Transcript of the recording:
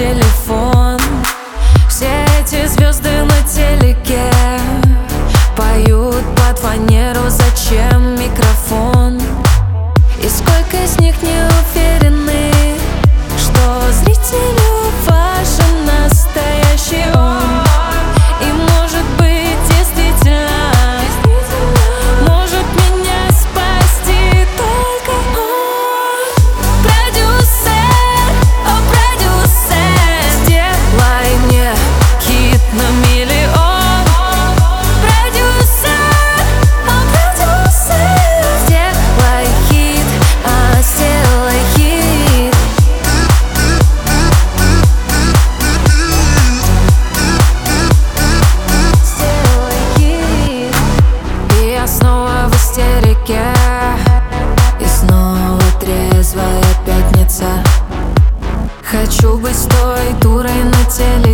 телефон. Все эти звезды на телеке поют под фанеру, зачем микрофон? И сколько из них не уверены, что зрителю важен настоящий он. И может быть действительно может меня спасти только он. Продюсер, о продюсер, сделай мне хит на миллион. Продюсер, о продюсер, сделай хит, сделай хит. Сделай хит. И я снова в истерике, и снова трезвая пятница. Хочу быть той дурой на теле.